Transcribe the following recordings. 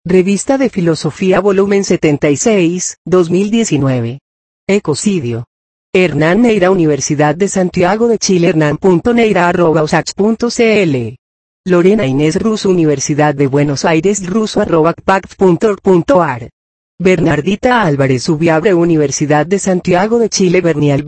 Revista de Filosofía volumen 76, 2019. Ecocidio. Hernán Neira, Universidad de Santiago de Chile. hernán.neira@usax.cl. Lorena Inés Russo, Universidad de Buenos Aires. russo@cpac.org.ar. Bernardita Álvarez Ubiabre, Universidad de Santiago de Chile.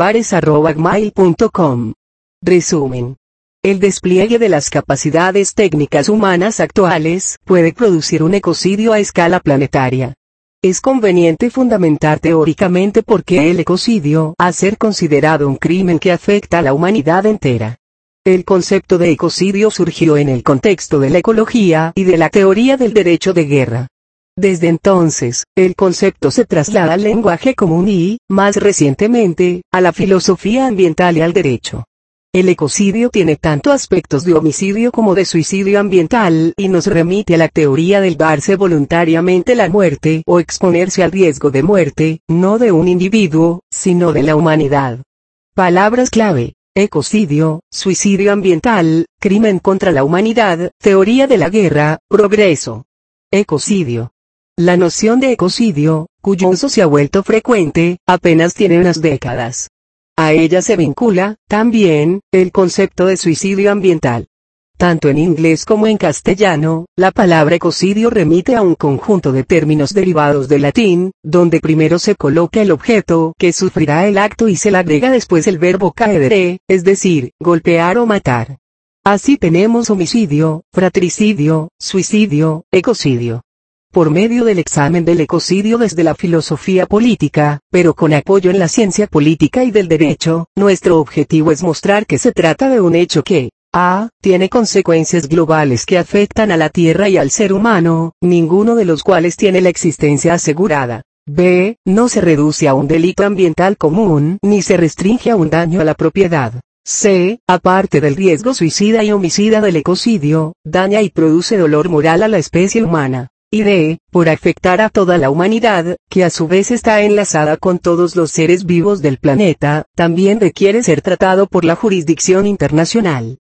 bernialvarez@gmail.com. Resumen. El despliegue de las capacidades técnicas humanas actuales puede producir un ecocidio a escala planetaria. Es conveniente fundamentar teóricamente por qué el ecocidio ha de ser considerado un crimen que afecta a la humanidad entera. El concepto de ecocidio surgió en el contexto de la ecología y de la teoría del derecho de guerra. Desde entonces, el concepto se traslada al lenguaje común y, más recientemente, a la filosofía ambiental y al derecho. El ecocidio tiene tanto aspectos de homicidio como de suicidio ambiental y nos remite a la teoría del darse voluntariamente la muerte o exponerse al riesgo de muerte, no de un individuo, sino de la humanidad. Palabras clave: ecocidio, suicidio ambiental, crimen contra la humanidad, teoría de la guerra, progreso. Ecocidio. La noción de ecocidio, cuyo uso se ha vuelto frecuente, apenas tiene unas décadas. A ella se vincula, también, el concepto de suicidio ambiental. Tanto en inglés como en castellano, la palabra ecocidio remite a un conjunto de términos derivados del latín, donde primero se coloca el objeto que sufrirá el acto y se le agrega después el verbo caedere, es decir, golpear o matar. Así tenemos homicidio, fratricidio, suicidio, ecocidio. Por medio del examen del ecocidio desde la filosofía política, pero con apoyo en la ciencia política y del derecho, nuestro objetivo es mostrar que se trata de un hecho que, a. tiene consecuencias globales que afectan a la Tierra y al ser humano, ninguno de los cuales tiene la existencia asegurada. b. no se reduce a un delito ambiental común, ni se restringe a un daño a la propiedad. c. aparte del riesgo suicida y homicida del ecocidio, daña y produce dolor moral a la especie humana. Y d. por afectar a toda la humanidad, que a su vez está enlazada con todos los seres vivos del planeta, también requiere ser tratado por la jurisdicción internacional.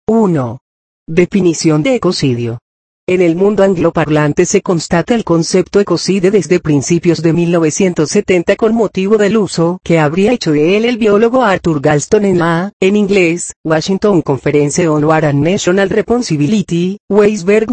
1. Definición de ecocidio. En el mundo angloparlante se constata el concepto ecocidio desde principios de 1970 con motivo del uso que habría hecho de él el biólogo Arthur Galston en inglés, Washington Conference on War and National Responsibility, Weisberg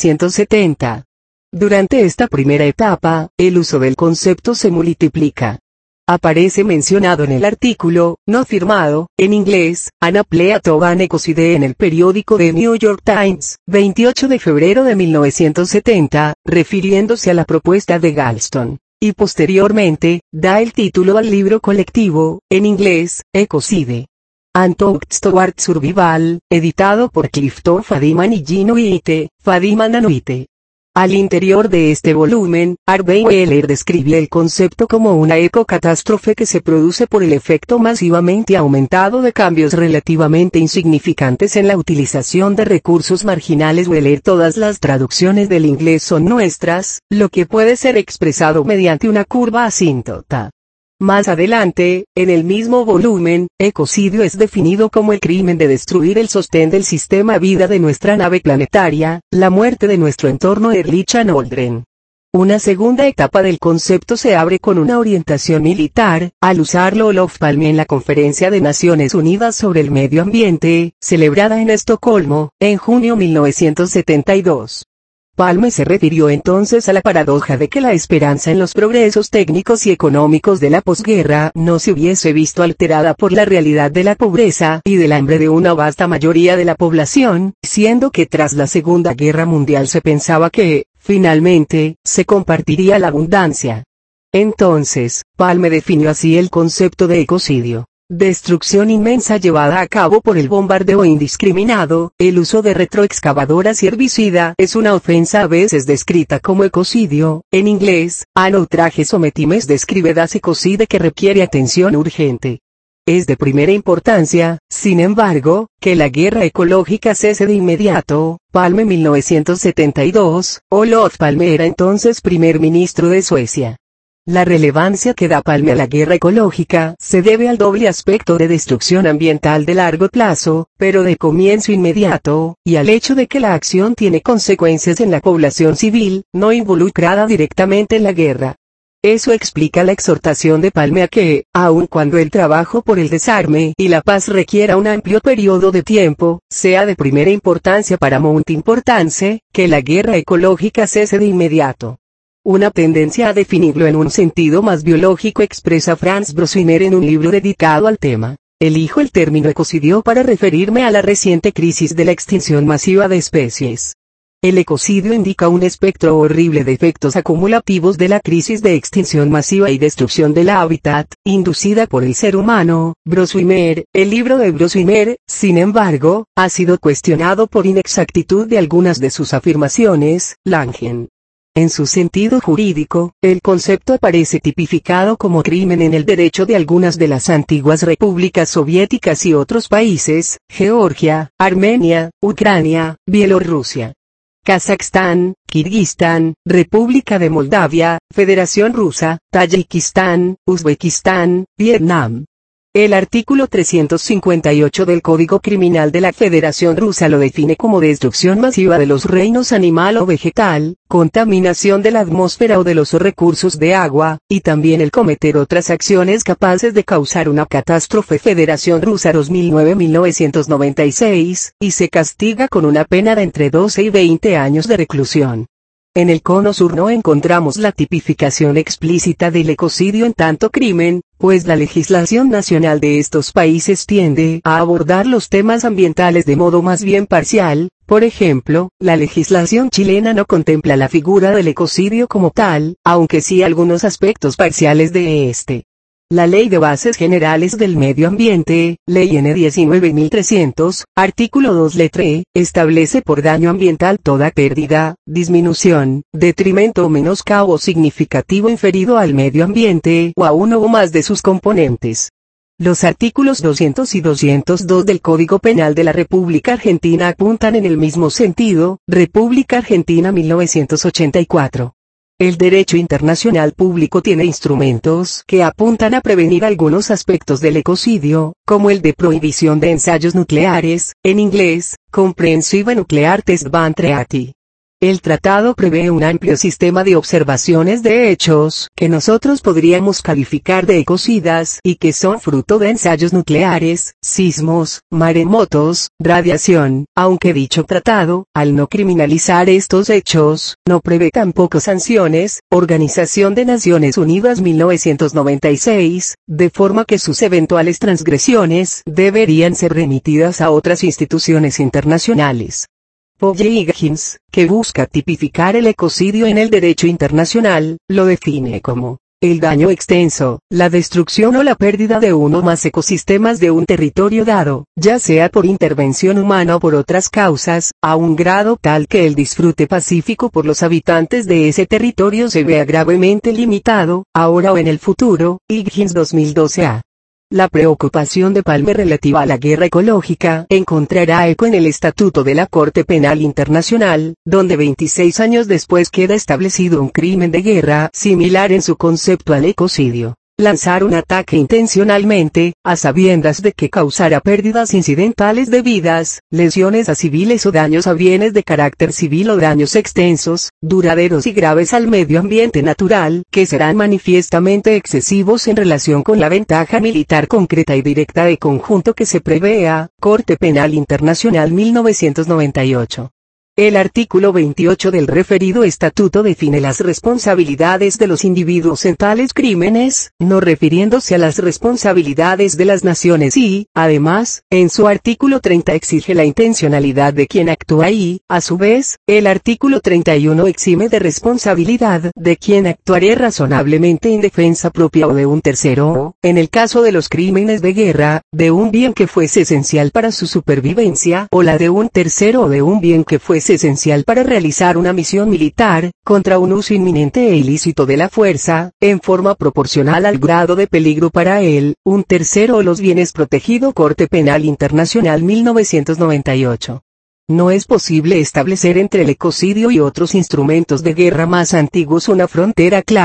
1970. Durante esta primera etapa, el uso del concepto se multiplica. Aparece mencionado en el artículo, no firmado, en inglés, An Appleat of an Ecocide en el periódico The New York Times, 28 de febrero de 1970, refiriéndose a la propuesta de Galston, y posteriormente, da el título al libro colectivo, en inglés, Ecocide. An Thoughts Toward Survival, editado por Clifton Fadiman y Gino Witte, Fadiman and Witte. Al interior de este volumen, Harvey Weller describe el concepto como una ecocatástrofe que se produce por el efecto masivamente aumentado de cambios relativamente insignificantes en la utilización de recursos marginales. Weller. Todas las traducciones del inglés son nuestras, lo que puede ser expresado mediante una curva asíntota. Más adelante, en el mismo volumen, ecocidio es definido como el crimen de destruir el sostén del sistema vida de nuestra nave planetaria, la muerte de nuestro entorno Ehrlichen Aldrin. Una segunda etapa del concepto se abre con una orientación militar, al usarlo Olof Palme en la Conferencia de Naciones Unidas sobre el Medio Ambiente, celebrada en Estocolmo, en junio 1972. Palme se refirió entonces a la paradoja de que la esperanza en los progresos técnicos y económicos de la posguerra no se hubiese visto alterada por la realidad de la pobreza y del hambre de una vasta mayoría de la población, siendo que tras la Segunda Guerra Mundial se pensaba que, finalmente, se compartiría la abundancia. Entonces, Palme definió así el concepto de ecocidio. Destrucción inmensa llevada a cabo por el bombardeo indiscriminado, el uso de retroexcavadoras y herbicida es una ofensa a veces descrita como ecocidio, en inglés, an outrage sometimes describe das ecocide que requiere atención urgente. Es de primera importancia, sin embargo, que la guerra ecológica cese de inmediato. Palme 1972, Olof Palme era entonces primer ministro de Suecia. La relevancia que da Palme a la guerra ecológica se debe al doble aspecto de destrucción ambiental de largo plazo, pero de comienzo inmediato, y al hecho de que la acción tiene consecuencias en la población civil, no involucrada directamente en la guerra. Eso explica la exhortación de Palme a que, aun cuando el trabajo por el desarme y la paz requiera un amplio periodo de tiempo, sea de primera importancia para Mount Importance, que la guerra ecológica cese de inmediato. Una tendencia a definirlo en un sentido más biológico expresa Franz Broswiner en un libro dedicado al tema. Elijo el término ecocidio para referirme a la reciente crisis de la extinción masiva de especies. El ecocidio indica un espectro horrible de efectos acumulativos de la crisis de extinción masiva y destrucción del hábitat, inducida por el ser humano. Broswiner, el libro de Broswiner, sin embargo, ha sido cuestionado por inexactitud de algunas de sus afirmaciones. Langen. En su sentido jurídico, el concepto aparece tipificado como crimen en el derecho de algunas de las antiguas repúblicas soviéticas y otros países, Georgia, Armenia, Ucrania, Bielorrusia, Kazajstán, Kirguistán, República de Moldavia, Federación Rusa, Tayikistán, Uzbekistán, Vietnam. El artículo 358 del Código Criminal de la Federación Rusa lo define como destrucción masiva de los reinos animal o vegetal, contaminación de la atmósfera o de los recursos de agua, y también el cometer otras acciones capaces de causar una catástrofe. Federación Rusa 2009-1996, y se castiga con una pena de entre 12 y 20 años de reclusión. En el cono sur no encontramos la tipificación explícita del ecocidio en tanto crimen, pues la legislación nacional de estos países tiende a abordar los temas ambientales de modo más bien parcial. Por ejemplo, la legislación chilena no contempla la figura del ecocidio como tal, aunque sí algunos aspectos parciales de este. La Ley de Bases Generales del Medio Ambiente, Ley N. 19.300, artículo 2 letra E, establece por daño ambiental toda pérdida, disminución, detrimento o menoscabo significativo inferido al medio ambiente o a uno o más de sus componentes. Los artículos 200 y 202 del Código Penal de la República Argentina apuntan en el mismo sentido. República Argentina 1984. El derecho internacional público tiene instrumentos que apuntan a prevenir algunos aspectos del ecocidio, como el de prohibición de ensayos nucleares, en inglés, Comprehensive Nuclear Test Ban Treaty. El tratado prevé un amplio sistema de observaciones de hechos que nosotros podríamos calificar de ecocidas y que son fruto de ensayos nucleares, sismos, maremotos, radiación, aunque dicho tratado, al no criminalizar estos hechos, no prevé tampoco sanciones. Organización de Naciones Unidas 1996, de forma que sus eventuales transgresiones deberían ser remitidas a otras instituciones internacionales. Polle Higgins, que busca tipificar el ecocidio en el derecho internacional, lo define como el daño extenso, la destrucción o la pérdida de uno o más ecosistemas de un territorio dado, ya sea por intervención humana o por otras causas, a un grado tal que el disfrute pacífico por los habitantes de ese territorio se vea gravemente limitado, ahora o en el futuro. Higgins 2012a. La preocupación de Palme relativa a la guerra ecológica encontrará eco en el Estatuto de la Corte Penal Internacional, donde 26 años después queda establecido un crimen de guerra similar en su concepto al ecocidio. Lanzar un ataque intencionalmente, a sabiendas de que causará pérdidas incidentales de vidas, lesiones a civiles o daños a bienes de carácter civil o daños extensos, duraderos y graves al medio ambiente natural, que serán manifiestamente excesivos en relación con la ventaja militar concreta y directa de conjunto que se prevea. Corte Penal Internacional 1998. El artículo 28 del referido estatuto define las responsabilidades de los individuos en tales crímenes, no refiriéndose a las responsabilidades de las naciones y, además, en su artículo 30 exige la intencionalidad de quien actúa y, a su vez, el artículo 31 exime de responsabilidad de quien actuaré razonablemente en defensa propia o de un tercero o, en el caso de los crímenes de guerra, de un bien que fuese esencial para su supervivencia o la de un tercero o de un bien que fuese esencial para realizar una misión militar, contra un uso inminente e ilícito de la fuerza, en forma proporcional al grado de peligro para él, un tercero o los bienes protegido. Corte Penal Internacional 1998. No es posible establecer entre el ecocidio y otros instrumentos de guerra más antiguos una frontera clara,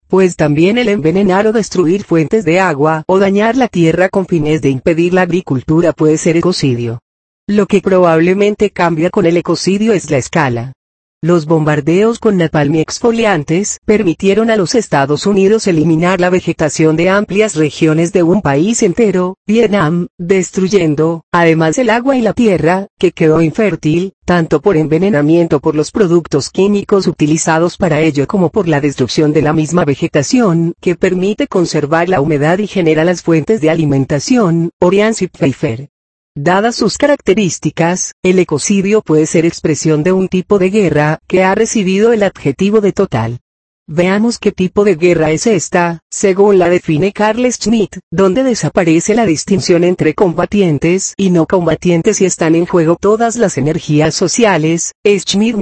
pues también el envenenar o destruir fuentes de agua o dañar la tierra con fines de impedir la agricultura puede ser ecocidio. Lo que probablemente cambia con el ecocidio es la escala. Los bombardeos con napalm y exfoliantes permitieron a los Estados Unidos eliminar la vegetación de amplias regiones de un país entero, Vietnam, destruyendo, además el agua y la tierra, que quedó infértil, tanto por envenenamiento por los productos químicos utilizados para ello como por la destrucción de la misma vegetación, que permite conservar la humedad y genera las fuentes de alimentación, Orián Pfeiffer. Dadas sus características, el ecocidio puede ser expresión de un tipo de guerra que ha recibido el adjetivo de total. Veamos qué tipo de guerra es esta, según la define Carl Schmitt, donde desaparece la distinción entre combatientes y no combatientes y están en juego todas las energías sociales, Schmitt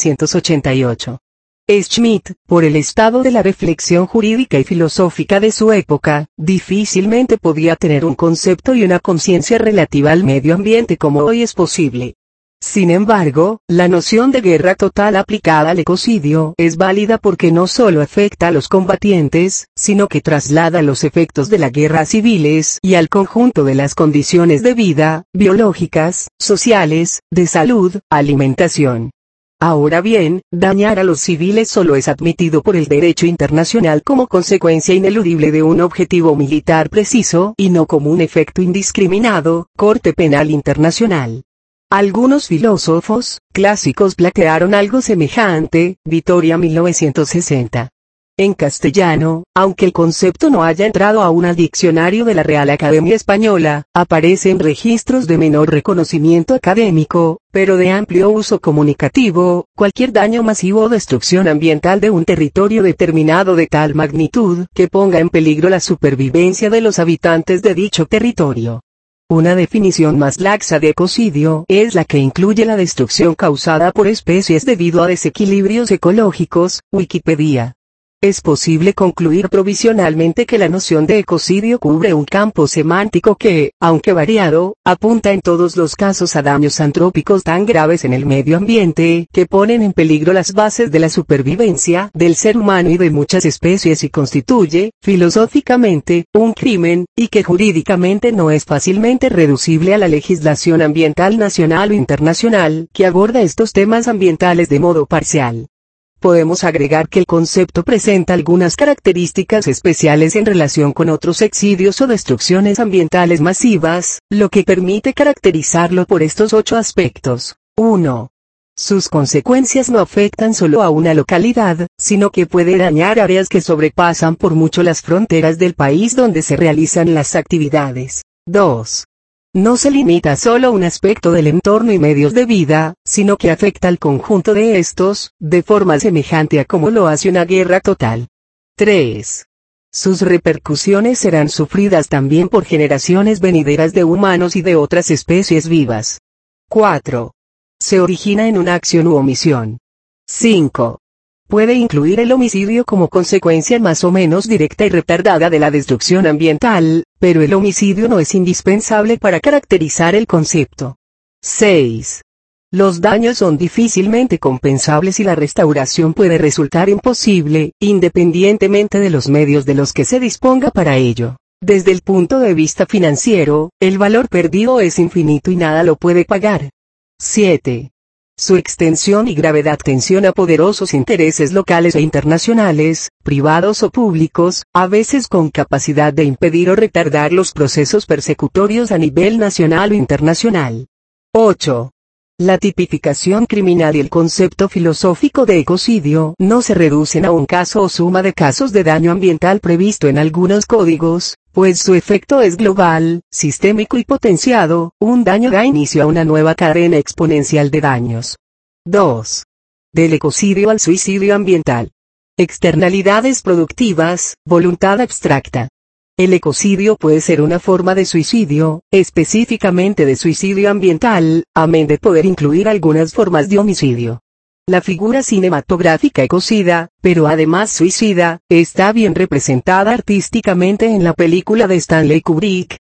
1988. Schmitt, por el estado de la reflexión jurídica y filosófica de su época, difícilmente podía tener un concepto y una conciencia relativa al medio ambiente como hoy es posible. Sin embargo, la noción de guerra total aplicada al ecocidio es válida porque no solo afecta a los combatientes, sino que traslada los efectos de la guerra a civiles y al conjunto de las condiciones de vida, biológicas, sociales, de salud, alimentación. Ahora bien, dañar a los civiles solo es admitido por el derecho internacional como consecuencia ineludible de un objetivo militar preciso y no como un efecto indiscriminado, Corte Penal Internacional. Algunos filósofos clásicos plantearon algo semejante, Vitoria 1960. En castellano, aunque el concepto no haya entrado aún al diccionario de la Real Academia Española, aparece en registros de menor reconocimiento académico, pero de amplio uso comunicativo, cualquier daño masivo o destrucción ambiental de un territorio determinado de tal magnitud que ponga en peligro la supervivencia de los habitantes de dicho territorio. Una definición más laxa de ecocidio es la que incluye la destrucción causada por especies debido a desequilibrios ecológicos, Wikipedia. Es posible concluir provisionalmente que la noción de ecocidio cubre un campo semántico que, aunque variado, apunta en todos los casos a daños antrópicos tan graves en el medio ambiente que ponen en peligro las bases de la supervivencia del ser humano y de muchas especies y constituye, filosóficamente, un crimen, y que jurídicamente no es fácilmente reducible a la legislación ambiental nacional o internacional que aborda estos temas ambientales de modo parcial. Podemos agregar que el concepto presenta algunas características especiales en relación con otros excidios o destrucciones ambientales masivas, lo que permite caracterizarlo por estos 8 aspectos. 1. Sus consecuencias no afectan solo a una localidad, sino que puede dañar áreas que sobrepasan por mucho las fronteras del país donde se realizan las actividades. 2. No se limita solo a un aspecto del entorno y medios de vida, sino que afecta al conjunto de estos, de forma semejante a como lo hace una guerra total. 3. Sus repercusiones serán sufridas también por generaciones venideras de humanos y de otras especies vivas. 4. Se origina en una acción u omisión. 5. Puede incluir el homicidio como consecuencia más o menos directa y retardada de la destrucción ambiental, pero el homicidio no es indispensable para caracterizar el concepto. 6. Los daños son difícilmente compensables y la restauración puede resultar imposible, independientemente de los medios de los que se disponga para ello. Desde el punto de vista financiero, el valor perdido es infinito y nada lo puede pagar. 7. Su extensión y gravedad tensiona poderosos intereses locales e internacionales, privados o públicos, a veces con capacidad de impedir o retardar los procesos persecutorios a nivel nacional o internacional. 8. La tipificación criminal y el concepto filosófico de ecocidio no se reducen a un caso o suma de casos de daño ambiental previsto en algunos códigos, pues su efecto es global, sistémico y potenciado. Un daño da inicio a una nueva cadena exponencial de daños. 2. Del ecocidio al suicidio ambiental. Externalidades productivas, voluntad abstracta. El ecocidio puede ser una forma de suicidio, específicamente de suicidio ambiental, amén de poder incluir algunas formas de homicidio. La figura cinematográfica ecocida, pero además suicida, está bien representada artísticamente en la película de Stanley Kubrick,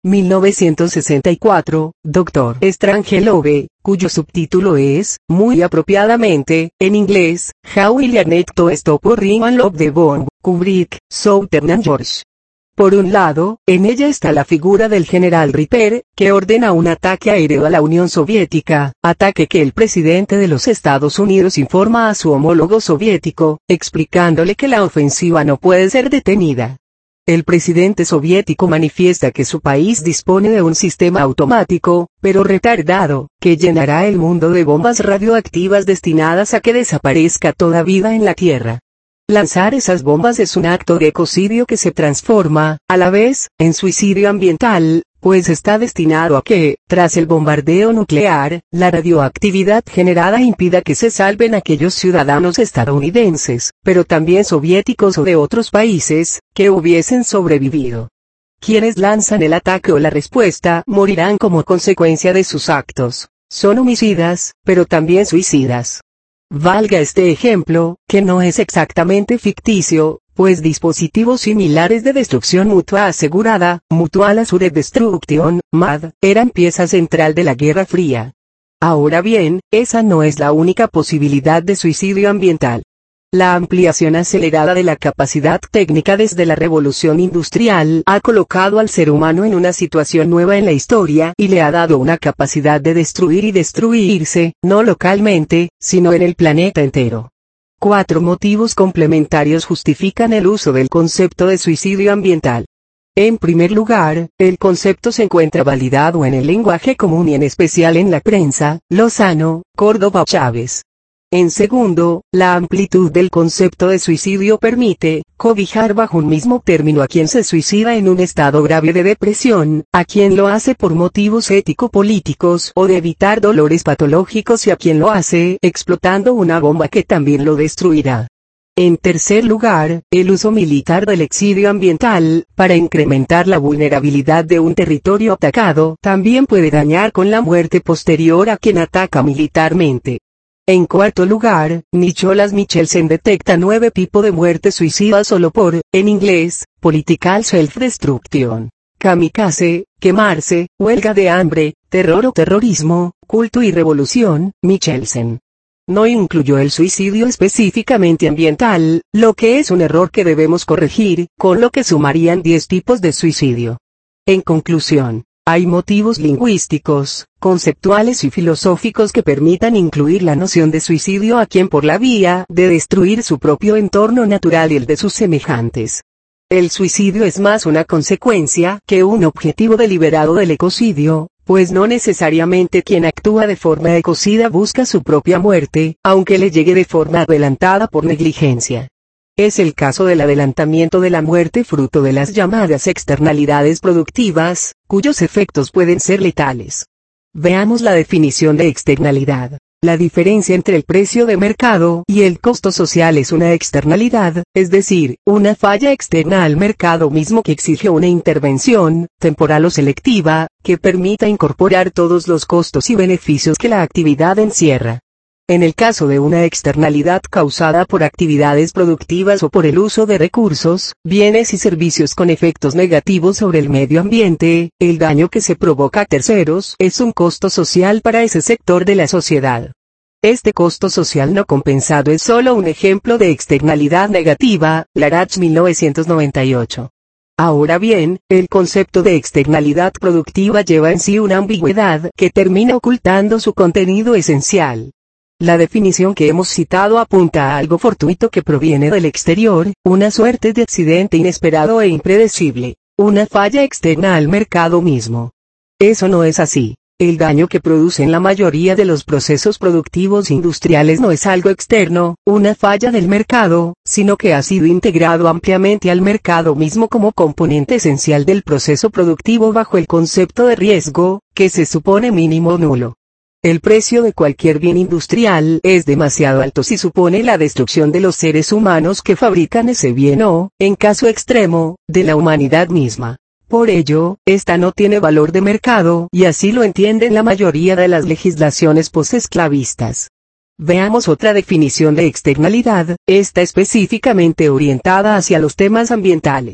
1964, Dr. Strangelove, cuyo subtítulo es, muy apropiadamente, en inglés, How Will Annette to Stop Worrying and Love the Bomb. Kubrick, Southern and George. Por un lado, en ella está la figura del general Ripper, que ordena un ataque aéreo a la Unión Soviética, ataque que el presidente de los Estados Unidos informa a su homólogo soviético, explicándole que la ofensiva no puede ser detenida. El presidente soviético manifiesta que su país dispone de un sistema automático, pero retardado, que llenará el mundo de bombas radioactivas destinadas a que desaparezca toda vida en la Tierra. Lanzar esas bombas es un acto de ecocidio que se transforma, a la vez, en suicidio ambiental, pues está destinado a que, tras el bombardeo nuclear, la radioactividad generada impida que se salven aquellos ciudadanos estadounidenses, pero también soviéticos o de otros países, que hubiesen sobrevivido. Quienes lanzan el ataque o la respuesta morirán como consecuencia de sus actos. Son homicidas, pero también suicidas. Valga este ejemplo, que no es exactamente ficticio, pues dispositivos similares de destrucción mutua asegurada, Mutual Assured Destruction, MAD, eran pieza central de la Guerra Fría. Ahora bien, esa no es la única posibilidad de suicidio ambiental. La ampliación acelerada de la capacidad técnica desde la revolución industrial ha colocado al ser humano en una situación nueva en la historia y le ha dado una capacidad de destruir y destruirse, no localmente, sino en el planeta entero. 4 motivos complementarios justifican el uso del concepto de suicidio ambiental. En primer lugar, el concepto se encuentra validado en el lenguaje común y en especial en la prensa, Lozano, Córdoba, Chávez. En segundo, la amplitud del concepto de suicidio permite cobijar bajo un mismo término a quien se suicida en un estado grave de depresión, a quien lo hace por motivos ético-políticos o de evitar dolores patológicos y a quien lo hace explotando una bomba que también lo destruirá. En tercer lugar, el uso militar del excidio ambiental, para incrementar la vulnerabilidad de un territorio atacado, también puede dañar con la muerte posterior a quien ataca militarmente. En cuarto lugar, Nicholas Michelsen detecta 9 tipos de muerte suicida solo por, en inglés, political self-destruction, kamikaze, quemarse, huelga de hambre, terror o terrorismo, culto y revolución. Michelsen no incluyó el suicidio específicamente ambiental, lo que es un error que debemos corregir, con lo que sumarían 10 tipos de suicidio. En conclusión, hay motivos lingüísticos, conceptuales y filosóficos que permitan incluir la noción de suicidio a quien por la vía de destruir su propio entorno natural y el de sus semejantes. El suicidio es más una consecuencia que un objetivo deliberado del ecocidio, pues no necesariamente quien actúa de forma ecocida busca su propia muerte, aunque le llegue de forma adelantada por negligencia. Es el caso del adelantamiento de la muerte fruto de las llamadas externalidades productivas, cuyos efectos pueden ser letales. Veamos la definición de externalidad. La diferencia entre el precio de mercado y el costo social es una externalidad, es decir, una falla externa al mercado mismo que exige una intervención, temporal o selectiva, que permita incorporar todos los costos y beneficios que la actividad encierra. En el caso de una externalidad causada por actividades productivas o por el uso de recursos, bienes y servicios con efectos negativos sobre el medio ambiente, el daño que se provoca a terceros es un costo social para ese sector de la sociedad. Este costo social no compensado es solo un ejemplo de externalidad negativa, Larach 1998. Ahora bien, el concepto de externalidad productiva lleva en sí una ambigüedad que termina ocultando su contenido esencial. La definición que hemos citado apunta a algo fortuito que proviene del exterior, una suerte de accidente inesperado e impredecible, una falla externa al mercado mismo. Eso no es así. El daño que producen la mayoría de los procesos productivos industriales no es algo externo, una falla del mercado, sino que ha sido integrado ampliamente al mercado mismo como componente esencial del proceso productivo bajo el concepto de riesgo, que se supone mínimo o nulo. El precio de cualquier bien industrial es demasiado alto si supone la destrucción de los seres humanos que fabrican ese bien o, en caso extremo, de la humanidad misma. Por ello, esta no tiene valor de mercado y así lo entienden la mayoría de las legislaciones posesclavistas. Veamos otra definición de externalidad, esta específicamente orientada hacia los temas ambientales.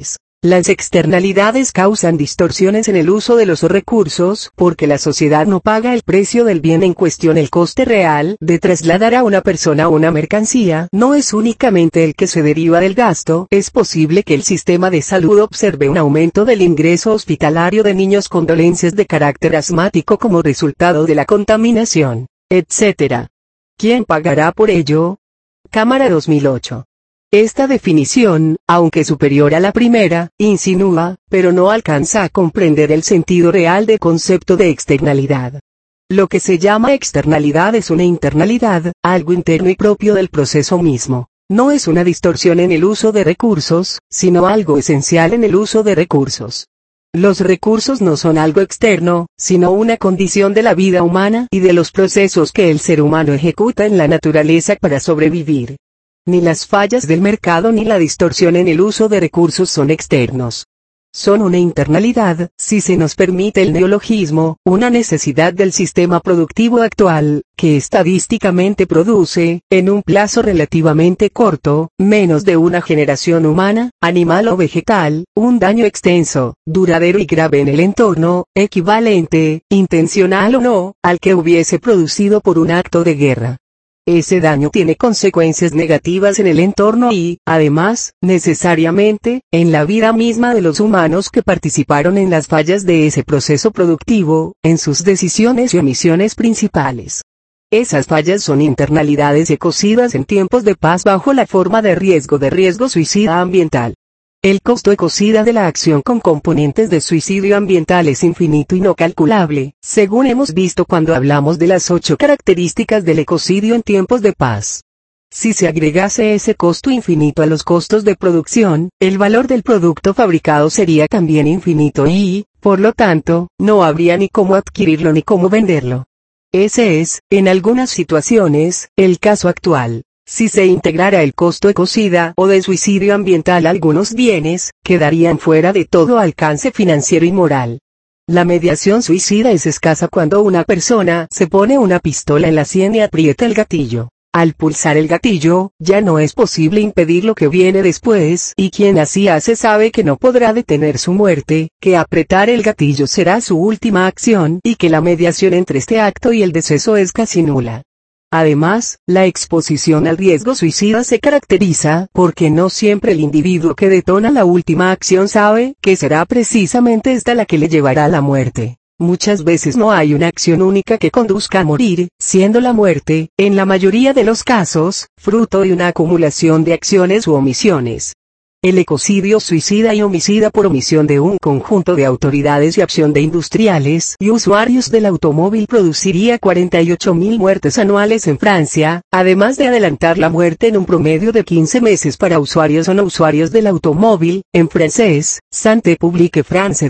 Las externalidades causan distorsiones en el uso de los recursos, porque la sociedad no paga el precio del bien en cuestión. El coste real de trasladar a una persona o una mercancía no es únicamente el que se deriva del gasto. Es posible que el sistema de salud observe un aumento del ingreso hospitalario de niños con dolencias de carácter asmático como resultado de la contaminación, etc. ¿Quién pagará por ello? Cámara 2008. Esta definición, aunque superior a la primera, insinúa, pero no alcanza a comprender el sentido real del concepto de externalidad. Lo que se llama externalidad es una internalidad, algo interno y propio del proceso mismo. No es una distorsión en el uso de recursos, sino algo esencial en el uso de recursos. Los recursos no son algo externo, sino una condición de la vida humana y de los procesos que el ser humano ejecuta en la naturaleza para sobrevivir. Ni las fallas del mercado ni la distorsión en el uso de recursos son externos. Son una internalidad, si se nos permite el neologismo, una necesidad del sistema productivo actual, que estadísticamente produce, en un plazo relativamente corto, menos de una generación humana, animal o vegetal, un daño extenso, duradero y grave en el entorno, equivalente, intencional o no, al que hubiese producido por un acto de guerra. Ese daño tiene consecuencias negativas en el entorno y, además, necesariamente, en la vida misma de los humanos que participaron en las fallas de ese proceso productivo, en sus decisiones y omisiones principales. Esas fallas son internalidades ecocidas en tiempos de paz bajo la forma de riesgo suicida ambiental. El costo ecocida de la acción con componentes de suicidio ambiental es infinito y no calculable, según hemos visto cuando hablamos de las 8 características del ecocidio en tiempos de paz. Si se agregase ese costo infinito a los costos de producción, el valor del producto fabricado sería también infinito y, por lo tanto, no habría ni cómo adquirirlo ni cómo venderlo. Ese es, en algunas situaciones, el caso actual. Si se integrara el costo ecocida o de suicidio ambiental, algunos bienes quedarían fuera de todo alcance financiero y moral. La mediación suicida es escasa cuando una persona se pone una pistola en la sien y aprieta el gatillo. Al pulsar el gatillo, ya no es posible impedir lo que viene después, y quien así hace sabe que no podrá detener su muerte, que apretar el gatillo será su última acción y que la mediación entre este acto y el deceso es casi nula. Además, la exposición al riesgo suicida se caracteriza porque no siempre el individuo que detona la última acción sabe que será precisamente esta la que le llevará a la muerte. Muchas veces no hay una acción única que conduzca a morir, siendo la muerte, en la mayoría de los casos, fruto de una acumulación de acciones u omisiones. El ecocidio suicida y homicida por omisión de un conjunto de autoridades y acción de industriales y usuarios del automóvil produciría 48.000 muertes anuales en Francia, además de adelantar la muerte en un promedio de 15 meses para usuarios o no usuarios del automóvil. En francés, Santé Publique France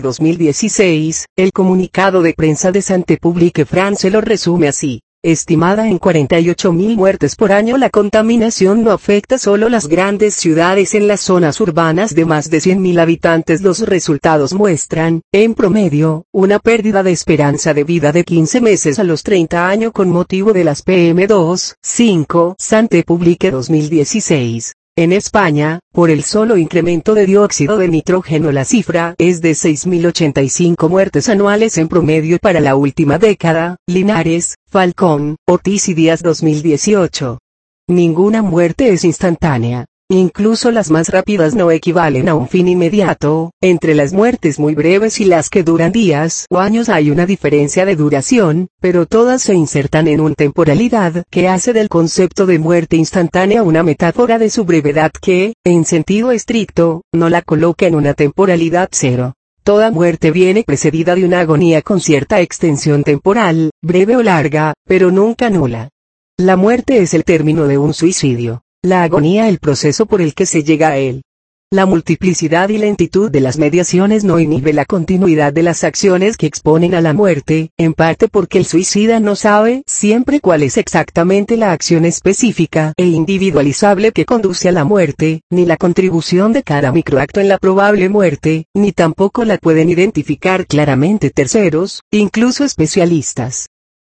2016, el comunicado de prensa de Santé Publique France lo resume así. Estimada en 48.000 muertes por año, la contaminación no afecta solo las grandes ciudades. En las zonas urbanas de más de 100.000 habitantes los resultados muestran, en promedio, una pérdida de esperanza de vida de 15 meses a los 30 años con motivo de las PM2,5. Santé Publique 2016. En España, por el solo incremento de dióxido de nitrógeno la cifra es de 6.085 muertes anuales en promedio para la última década. Linares, Falcón, Ortiz y Díaz 2018. Ninguna muerte es instantánea. Incluso las más rápidas no equivalen a un fin inmediato. Entre las muertes muy breves y las que duran días o años hay una diferencia de duración, pero todas se insertan en una temporalidad que hace del concepto de muerte instantánea una metáfora de su brevedad que, en sentido estricto, no la coloca en una temporalidad cero. Toda muerte viene precedida de una agonía con cierta extensión temporal, breve o larga, pero nunca nula. La muerte es el término de un suicidio. La agonía el proceso por el que se llega a él. La multiplicidad y lentitud de las mediaciones no inhibe la continuidad de las acciones que exponen a la muerte, en parte porque el suicida no sabe siempre cuál es exactamente la acción específica e individualizable que conduce a la muerte, ni la contribución de cada microacto en la probable muerte, ni tampoco la pueden identificar claramente terceros, incluso especialistas.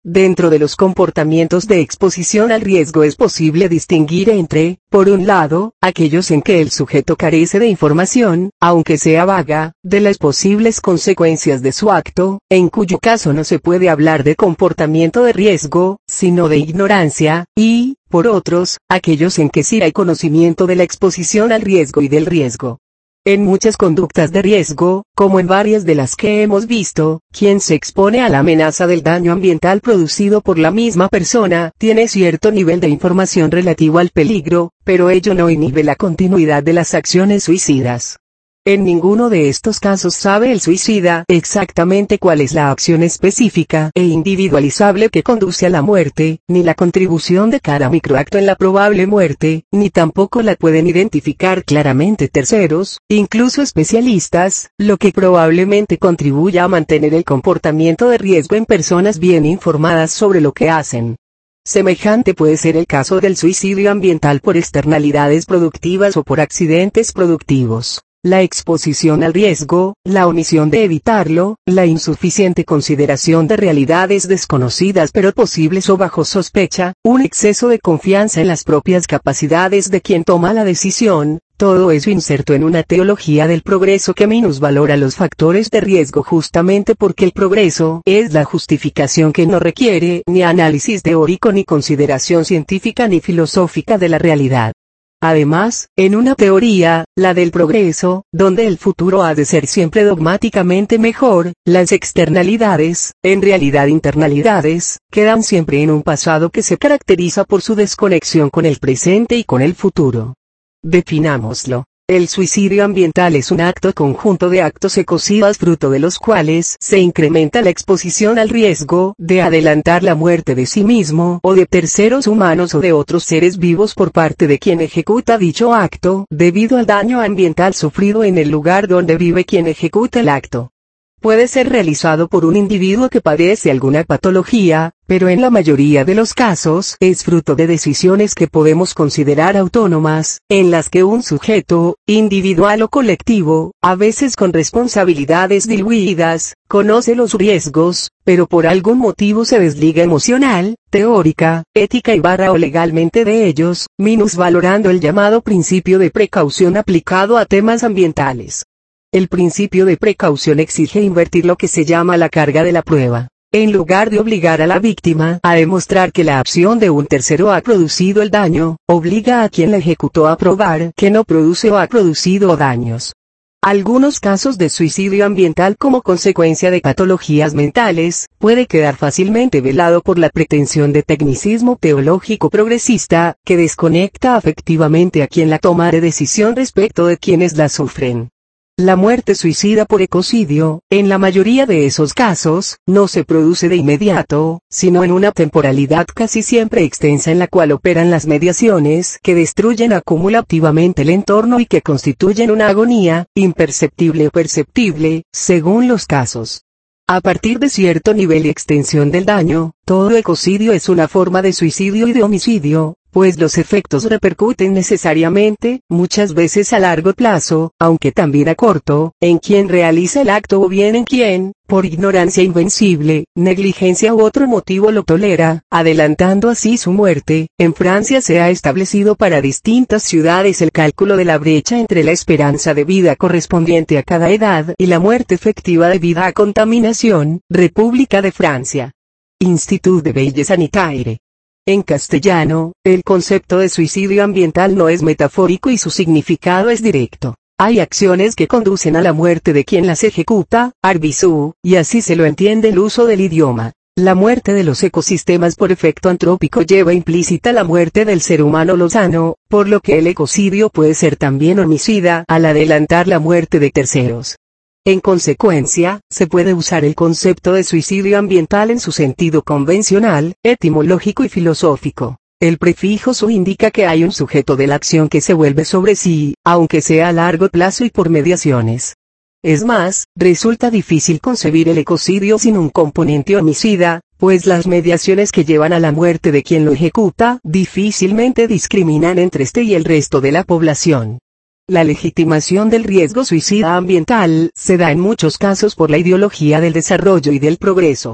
Dentro de los comportamientos de exposición al riesgo es posible distinguir entre, por un lado, aquellos en que el sujeto carece de información, aunque sea vaga, de las posibles consecuencias de su acto, en cuyo caso no se puede hablar de comportamiento de riesgo, sino de ignorancia, y, por otros, aquellos en que sí hay conocimiento de la exposición al riesgo y del riesgo. En muchas conductas de riesgo, como en varias de las que hemos visto, quien se expone a la amenaza del daño ambiental producido por la misma persona, tiene cierto nivel de información relativo al peligro, pero ello no inhibe la continuidad de las acciones suicidas. En ninguno de estos casos sabe el suicida exactamente cuál es la acción específica e individualizable que conduce a la muerte, ni la contribución de cada microacto en la probable muerte, ni tampoco la pueden identificar claramente terceros, incluso especialistas, lo que probablemente contribuya a mantener el comportamiento de riesgo en personas bien informadas sobre lo que hacen. Semejante puede ser el caso del suicidio ambiental por externalidades productivas o por accidentes productivos. La exposición al riesgo, la omisión de evitarlo, la insuficiente consideración de realidades desconocidas pero posibles o bajo sospecha, un exceso de confianza en las propias capacidades de quien toma la decisión, todo eso inserto en una teología del progreso que minusvalora los factores de riesgo justamente porque el progreso es la justificación que no requiere ni análisis teórico ni consideración científica ni filosófica de la realidad. Además, en una teoría, la del progreso, donde el futuro ha de ser siempre dogmáticamente mejor, las externalidades, en realidad internalidades, quedan siempre en un pasado que se caracteriza por su desconexión con el presente y con el futuro. Definámoslo. El suicidio ambiental es un acto conjunto de actos ecocidas fruto de los cuales se incrementa la exposición al riesgo de adelantar la muerte de sí mismo o de terceros humanos o de otros seres vivos por parte de quien ejecuta dicho acto, debido al daño ambiental sufrido en el lugar donde vive quien ejecuta el acto. Puede ser realizado por un individuo que padece alguna patología, pero en la mayoría de los casos es fruto de decisiones que podemos considerar autónomas, en las que un sujeto, individual o colectivo, a veces con responsabilidades diluidas, conoce los riesgos, pero por algún motivo se desliga emocional, teórica, ética y o legalmente de ellos, minusvalorando el llamado principio de precaución aplicado a temas ambientales. El principio de precaución exige invertir lo que se llama la carga de la prueba. En lugar de obligar a la víctima a demostrar que la acción de un tercero ha producido el daño, obliga a quien la ejecutó a probar que no produce o ha producido daños. Algunos casos de suicidio ambiental como consecuencia de patologías mentales, puede quedar fácilmente velado por la pretensión de tecnicismo teológico progresista, que desconecta afectivamente a quien la toma de decisión respecto de quienes la sufren. La muerte suicida por ecocidio, en la mayoría de esos casos, no se produce de inmediato, sino en una temporalidad casi siempre extensa en la cual operan las mediaciones que destruyen acumulativamente el entorno y que constituyen una agonía, imperceptible o perceptible, según los casos. A partir de cierto nivel y extensión del daño, todo ecocidio es una forma de suicidio y de homicidio, pues los efectos repercuten necesariamente, muchas veces a largo plazo, aunque también a corto, en quien realiza el acto o bien en quien, por ignorancia invencible, negligencia u otro motivo lo tolera, adelantando así su muerte. En Francia se ha establecido para distintas ciudades el cálculo de la brecha entre la esperanza de vida correspondiente a cada edad y la muerte efectiva debida a contaminación. República de Francia. Institut de Veille Sanitaire. En castellano, el concepto de suicidio ambiental no es metafórico y su significado es directo. Hay acciones que conducen a la muerte de quien las ejecuta, arbisú, y así se lo entiende el uso del idioma. La muerte de los ecosistemas por efecto antrópico lleva implícita la muerte del ser humano lozano, por lo que el ecocidio puede ser también homicida al adelantar la muerte de terceros. En consecuencia, se puede usar el concepto de suicidio ambiental en su sentido convencional, etimológico y filosófico. El prefijo su indica que hay un sujeto de la acción que se vuelve sobre sí, aunque sea a largo plazo y por mediaciones. Es más, resulta difícil concebir el ecocidio sin un componente homicida, pues las mediaciones que llevan a la muerte de quien lo ejecuta difícilmente discriminan entre este y el resto de la población. La legitimación del riesgo suicida ambiental se da en muchos casos por la ideología del desarrollo y del progreso.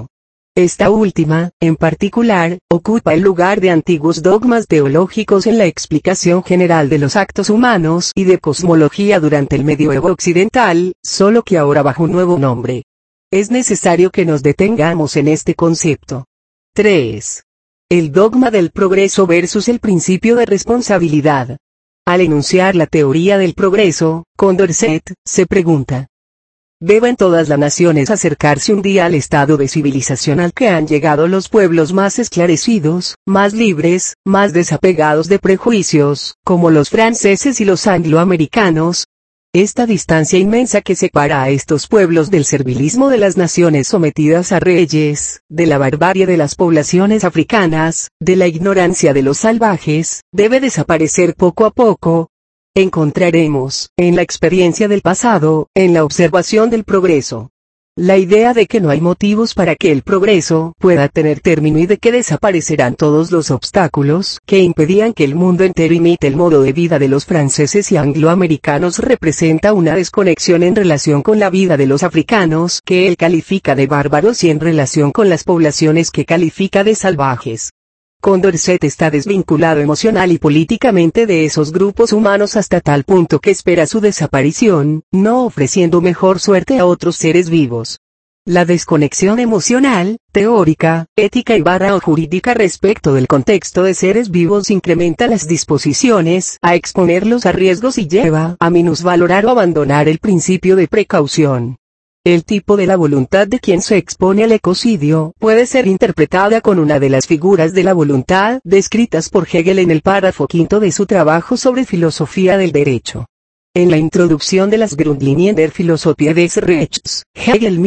Esta última, en particular, ocupa el lugar de antiguos dogmas teológicos en la explicación general de los actos humanos y de cosmología durante el medioevo occidental, solo que ahora bajo un nuevo nombre. Es necesario que nos detengamos en este concepto. 3. El dogma del progreso versus el principio de responsabilidad. Al enunciar la teoría del progreso, Condorcet se pregunta: ¿deben todas las naciones acercarse un día al estado de civilización al que han llegado los pueblos más esclarecidos, más libres, más desapegados de prejuicios, como los franceses y los angloamericanos? Esta distancia inmensa que separa a estos pueblos del servilismo de las naciones sometidas a reyes, de la barbarie de las poblaciones africanas, de la ignorancia de los salvajes, debe desaparecer poco a poco. Encontraremos, en la experiencia del pasado, en la observación del progreso, la idea de que no hay motivos para que el progreso pueda tener término y de que desaparecerán todos los obstáculos que impedían que el mundo entero imite el modo de vida de los franceses y angloamericanos. Representa una desconexión en relación con la vida de los africanos que él califica de bárbaros y en relación con las poblaciones que califica de salvajes. Condorcet está desvinculado emocional y políticamente de esos grupos humanos hasta tal punto que espera su desaparición, no ofreciendo mejor suerte a otros seres vivos. La desconexión emocional, teórica, ética y o jurídica respecto del contexto de seres vivos incrementa las disposiciones a exponerlos a riesgos y lleva a minusvalorar o abandonar el principio de precaución. El tipo de la voluntad de quien se expone al ecocidio puede ser interpretada con una de las figuras de la voluntad descritas por Hegel en el párrafo 5 de su trabajo sobre filosofía del derecho. En la introducción de las Grundlinien der Philosophie des Rechts, Hegel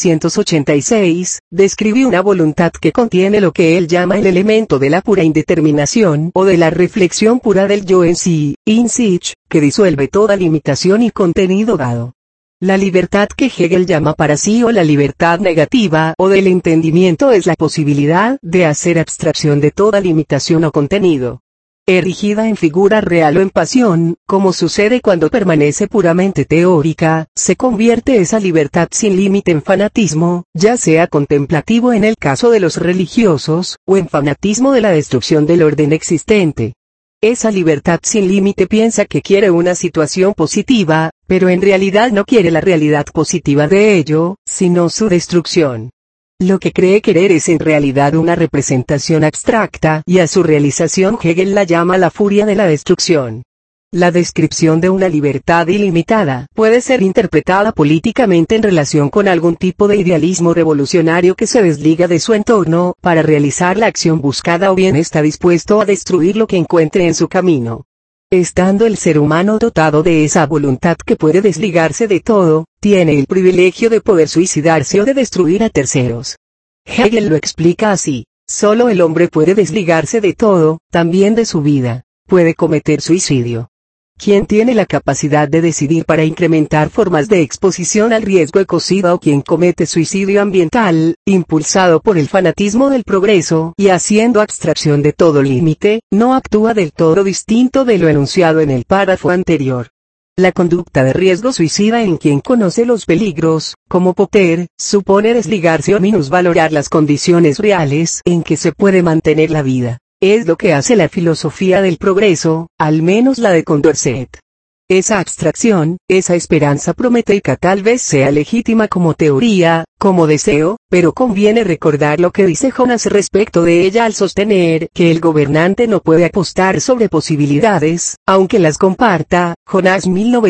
1986, describe una voluntad que contiene lo que él llama el elemento de la pura indeterminación o de la reflexión pura del yo en sí, in sich, que disuelve toda limitación y contenido dado. La libertad que Hegel llama para sí o la libertad negativa o del entendimiento es la posibilidad de hacer abstracción de toda limitación o contenido. Erigida en figura real o en pasión, como sucede cuando permanece puramente teórica, se convierte esa libertad sin límite en fanatismo, ya sea contemplativo en el caso de los religiosos, o en fanatismo de la destrucción del orden existente. Esa libertad sin límite piensa que quiere una situación positiva, pero en realidad no quiere la realidad positiva de ello, sino su destrucción. Lo que cree querer es en realidad una representación abstracta y a su realización Hegel la llama la furia de la destrucción. La descripción de una libertad ilimitada puede ser interpretada políticamente en relación con algún tipo de idealismo revolucionario que se desliga de su entorno para realizar la acción buscada o bien está dispuesto a destruir lo que encuentre en su camino. Estando el ser humano dotado de esa voluntad que puede desligarse de todo, tiene el privilegio de poder suicidarse o de destruir a terceros. Hegel lo explica así: solo el hombre puede desligarse de todo, también de su vida, puede cometer suicidio. Quien tiene la capacidad de decidir para incrementar formas de exposición al riesgo ecocida o quien comete suicidio ambiental, impulsado por el fanatismo del progreso y haciendo abstracción de todo límite, no actúa del todo distinto de lo enunciado en el párrafo anterior. La conducta de riesgo suicida en quien conoce los peligros, como Popper, supone desligarse o minusvalorar las condiciones reales en que se puede mantener la vida. Es lo que hace la filosofía del progreso, al menos la de Condorcet. Esa abstracción, esa esperanza prometeica tal vez sea legítima como teoría, como deseo, pero conviene recordar lo que dice Jonas respecto de ella al sostener que el gobernante no puede apostar sobre posibilidades, aunque las comparta, Jonas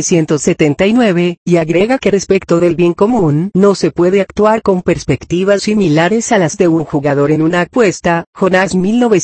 1979, y agrega que respecto del bien común no se puede actuar con perspectivas similares a las de un jugador en una apuesta, Jonas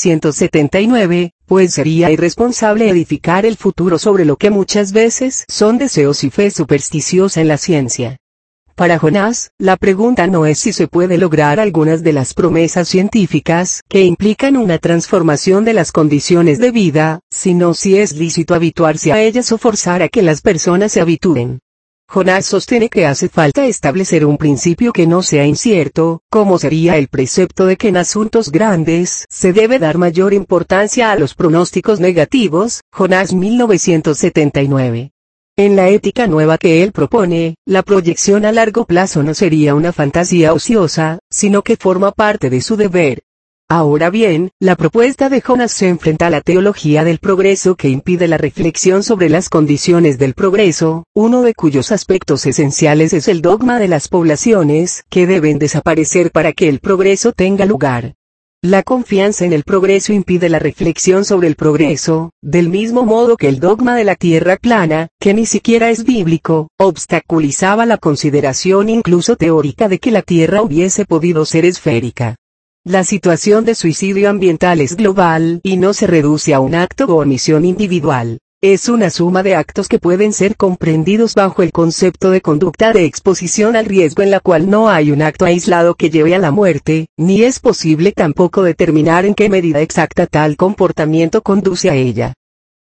1979, pues sería irresponsable edificar el futuro sobre lo que muchas veces son deseos y fe supersticiosa en la ciencia. Para Jonas, la pregunta no es si se puede lograr algunas de las promesas científicas que implican una transformación de las condiciones de vida, sino si es lícito habituarse a ellas o forzar a que las personas se habitúen. Jonas sostiene que hace falta establecer un principio que no sea incierto, como sería el precepto de que en asuntos grandes se debe dar mayor importancia a los pronósticos negativos, Jonas 1979. En la ética nueva que él propone, la proyección a largo plazo no sería una fantasía ociosa, sino que forma parte de su deber. Ahora bien, la propuesta de Jonas se enfrenta a la teología del progreso que impide la reflexión sobre las condiciones del progreso, uno de cuyos aspectos esenciales es el dogma de las poblaciones, que deben desaparecer para que el progreso tenga lugar. La confianza en el progreso impide la reflexión sobre el progreso, del mismo modo que el dogma de la tierra plana, que ni siquiera es bíblico, obstaculizaba la consideración incluso teórica de que la tierra hubiese podido ser esférica. La situación de suicidio ambiental es global y no se reduce a un acto o omisión individual. Es una suma de actos que pueden ser comprendidos bajo el concepto de conducta de exposición al riesgo en la cual no hay un acto aislado que lleve a la muerte, ni es posible tampoco determinar en qué medida exacta tal comportamiento conduce a ella.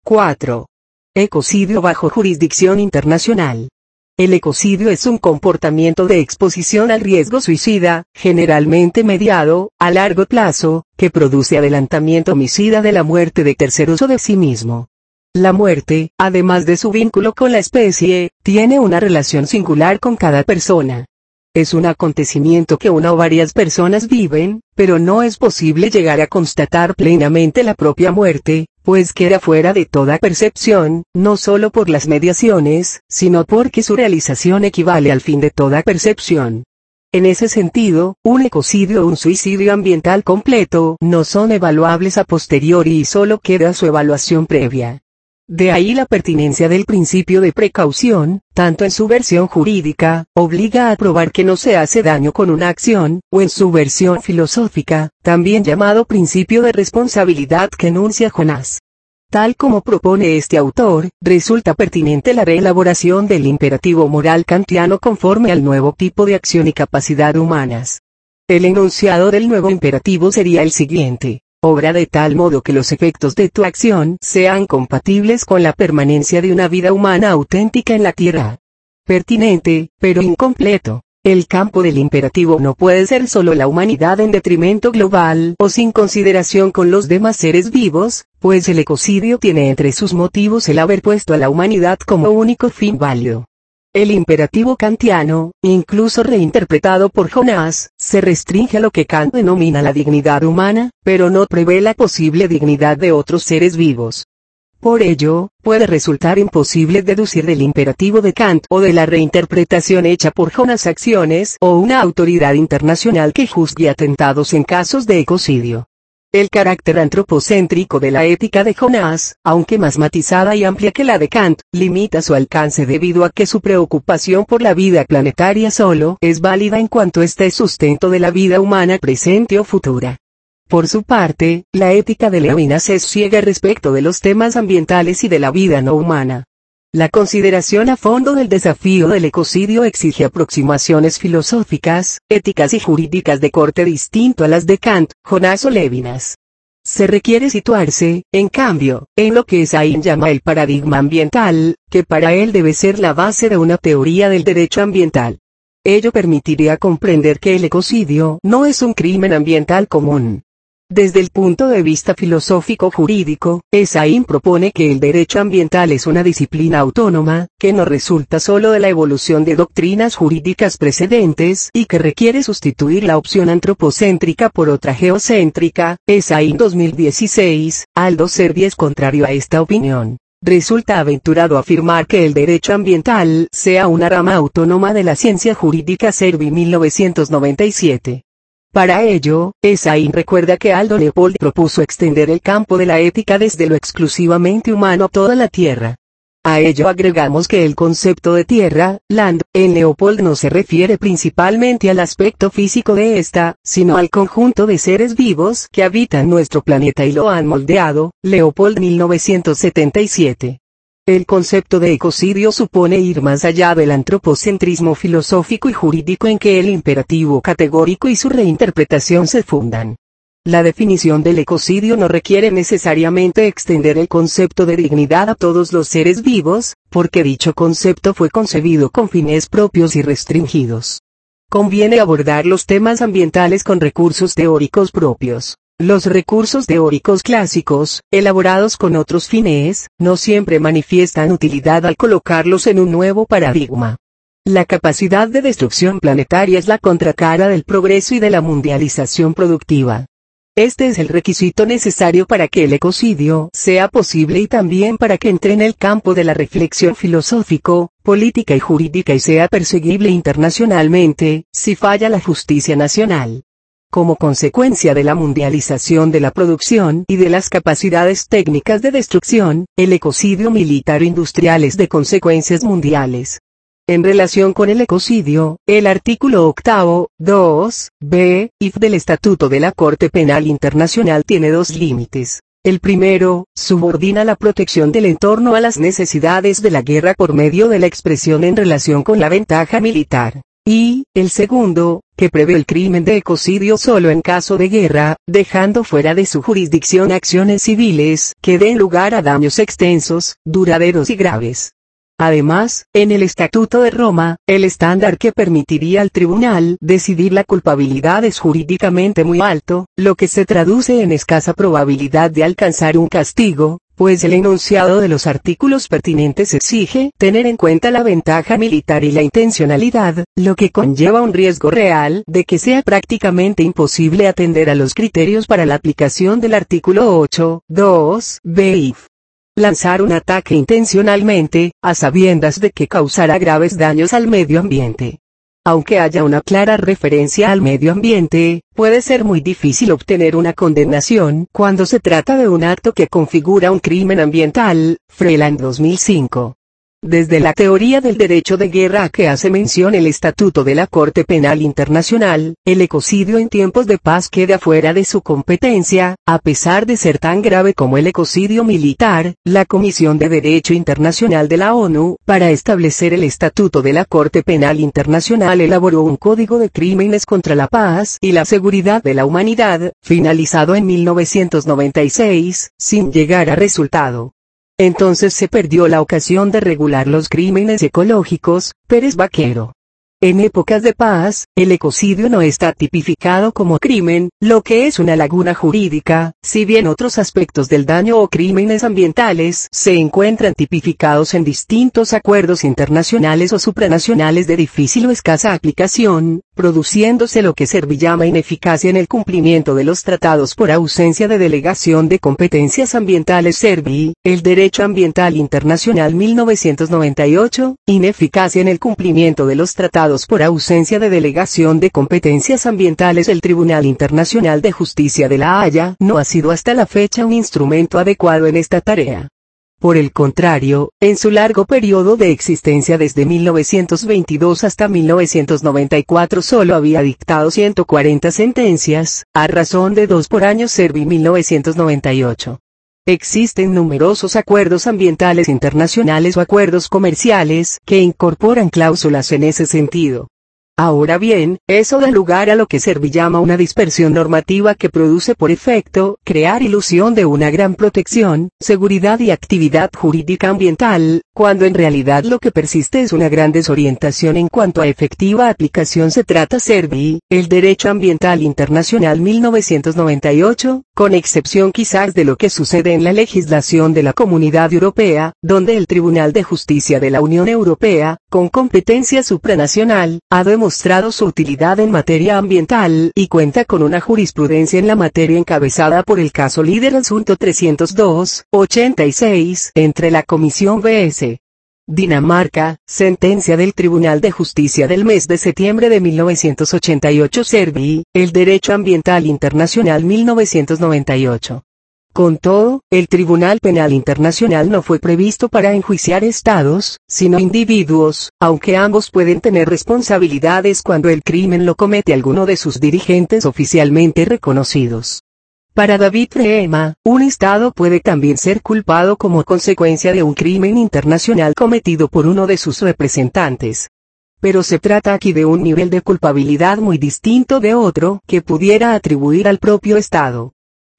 4. Ecocidio bajo jurisdicción internacional. El ecocidio es un comportamiento de exposición al riesgo suicida, generalmente mediado, a largo plazo, que produce adelantamiento homicida de la muerte de terceros o de sí mismo. La muerte, además de su vínculo con la especie, tiene una relación singular con cada persona. Es un acontecimiento que una o varias personas viven, pero no es posible llegar a constatar plenamente la propia muerte, pues queda fuera de toda percepción, no solo por las mediaciones, sino porque su realización equivale al fin de toda percepción. En ese sentido, un ecocidio o un suicidio ambiental completo no son evaluables a posteriori y solo queda su evaluación previa. De ahí la pertinencia del principio de precaución, tanto en su versión jurídica, obliga a probar que no se hace daño con una acción, o en su versión filosófica, también llamado principio de responsabilidad que enuncia Jonas. Tal como propone este autor, resulta pertinente la reelaboración del imperativo moral kantiano conforme al nuevo tipo de acción y capacidad humanas. El enunciado del nuevo imperativo sería el siguiente. Obra de tal modo que los efectos de tu acción sean compatibles con la permanencia de una vida humana auténtica en la tierra. Pertinente, pero incompleto. El campo del imperativo no puede ser solo la humanidad en detrimento global o sin consideración con los demás seres vivos, pues el ecocidio tiene entre sus motivos el haber puesto a la humanidad como único fin válido. El imperativo kantiano, incluso reinterpretado por Jonas, se restringe a lo que Kant denomina la dignidad humana, pero no prevé la posible dignidad de otros seres vivos. Por ello, puede resultar imposible deducir del imperativo de Kant o de la reinterpretación hecha por Jonas acciones o una autoridad internacional que juzgue atentados en casos de ecocidio. El carácter antropocéntrico de la ética de Jonas, aunque más matizada y amplia que la de Kant, limita su alcance debido a que su preocupación por la vida planetaria solo es válida en cuanto ésta es sustento de la vida humana presente o futura. Por su parte, la ética de Levinas es ciega respecto de los temas ambientales y de la vida no humana. La consideración a fondo del desafío del ecocidio exige aproximaciones filosóficas, éticas y jurídicas de corte distinto a las de Kant, Jonas o Levinas. Se requiere situarse, en cambio, en lo que Sain llama el paradigma ambiental, que para él debe ser la base de una teoría del derecho ambiental. Ello permitiría comprender que el ecocidio no es un crimen ambiental común. Desde el punto de vista filosófico-jurídico, Sain propone que el derecho ambiental es una disciplina autónoma, que no resulta solo de la evolución de doctrinas jurídicas precedentes y que requiere sustituir la opción antropocéntrica por otra geocéntrica. Sain 2016, Aldo Cervi es contrario a esta opinión. Resulta aventurado afirmar que el derecho ambiental sea una rama autónoma de la ciencia jurídica. Cervi 1997. Para ello, Sain recuerda que Aldo Leopold propuso extender el campo de la ética desde lo exclusivamente humano a toda la tierra. A ello agregamos que el concepto de tierra, land, en Leopold no se refiere principalmente al aspecto físico de esta, sino al conjunto de seres vivos que habitan nuestro planeta y lo han moldeado. Leopold 1977. El concepto de ecocidio supone ir más allá del antropocentrismo filosófico y jurídico en que el imperativo categórico y su reinterpretación se fundan. La definición del ecocidio no requiere necesariamente extender el concepto de dignidad a todos los seres vivos, porque dicho concepto fue concebido con fines propios y restringidos. Conviene abordar los temas ambientales con recursos teóricos propios. Los recursos teóricos clásicos, elaborados con otros fines, no siempre manifiestan utilidad al colocarlos en un nuevo paradigma. La capacidad de destrucción planetaria es la contracara del progreso y de la mundialización productiva. Este es el requisito necesario para que el ecocidio sea posible y también para que entre en el campo de la reflexión filosófico, política y jurídica y sea perseguible internacionalmente, si falla la justicia nacional. Como consecuencia de la mundialización de la producción y de las capacidades técnicas de destrucción, el ecocidio militar-industrial es de consecuencias mundiales. En relación con el ecocidio, el artículo 8, 2, b, if del Estatuto de la Corte Penal Internacional tiene dos límites. El primero, subordina la protección del entorno a las necesidades de la guerra por medio de la expresión en relación con la ventaja militar. Y, el segundo, que prevé el crimen de ecocidio solo en caso de guerra, dejando fuera de su jurisdicción acciones civiles que den lugar a daños extensos, duraderos y graves. Además, en el Estatuto de Roma, el estándar que permitiría al tribunal decidir la culpabilidad es jurídicamente muy alto, lo que se traduce en escasa probabilidad de alcanzar un castigo, pues el enunciado de los artículos pertinentes exige tener en cuenta la ventaja militar y la intencionalidad, lo que conlleva un riesgo real de que sea prácticamente imposible atender a los criterios para la aplicación del artículo 8, 2, b. Lanzar un ataque intencionalmente, a sabiendas de que causará graves daños al medio ambiente. Aunque haya una clara referencia al medio ambiente, puede ser muy difícil obtener una condenación cuando se trata de un acto que configura un crimen ambiental. Freeland 2005. Desde la teoría del derecho de guerra a que hace mención el Estatuto de la Corte Penal Internacional, el ecocidio en tiempos de paz queda fuera de su competencia, a pesar de ser tan grave como el ecocidio militar. La Comisión de Derecho Internacional de la ONU, para establecer el Estatuto de la Corte Penal Internacional, elaboró un código de crímenes contra la paz y la seguridad de la humanidad, finalizado en 1996, sin llegar a resultado. Entonces se perdió la ocasión de regular los crímenes ecológicos. Pérez Vaquero. En épocas de paz, el ecocidio no está tipificado como crimen, lo que es una laguna jurídica, si bien otros aspectos del daño o crímenes ambientales se encuentran tipificados en distintos acuerdos internacionales o supranacionales de difícil o escasa aplicación, produciéndose lo que Servi llama ineficacia en el cumplimiento de los tratados por ausencia de delegación de competencias ambientales. Servi, el Derecho Ambiental Internacional 1998, ineficacia en el cumplimiento de los tratados por ausencia de delegación de competencias ambientales. El Tribunal Internacional de Justicia de La Haya no ha sido hasta la fecha un instrumento adecuado en esta tarea. Por el contrario, en su largo periodo de existencia desde 1922 hasta 1994 solo había dictado 140 sentencias, a razón de 2 por año. Servi 1998. Existen numerosos acuerdos ambientales internacionales o acuerdos comerciales que incorporan cláusulas en ese sentido. Ahora bien, eso da lugar a lo que Servi llama una dispersión normativa que produce por efecto crear ilusión de una gran protección, seguridad y actividad jurídica ambiental, cuando en realidad lo que persiste es una gran desorientación en cuanto a efectiva aplicación. Se trata. Servi, el Derecho Ambiental Internacional 1998, con excepción quizás de lo que sucede en la legislación de la Comunidad Europea, donde el Tribunal de Justicia de la Unión Europea, con competencia supranacional, ha demostrado su utilidad en materia ambiental y cuenta con una jurisprudencia en la materia encabezada por el caso líder asunto 302/86 entre la Comisión vs. Dinamarca, sentencia del Tribunal de Justicia del mes de septiembre de 1988. Servi, el Derecho Ambiental Internacional 1998. Con todo, el Tribunal Penal Internacional no fue previsto para enjuiciar estados, sino individuos, aunque ambos pueden tener responsabilidades cuando el crimen lo comete alguno de sus dirigentes oficialmente reconocidos. Para David Rehema, un estado puede también ser culpado como consecuencia de un crimen internacional cometido por uno de sus representantes. Pero se trata aquí de un nivel de culpabilidad muy distinto de otro que pudiera atribuir al propio estado.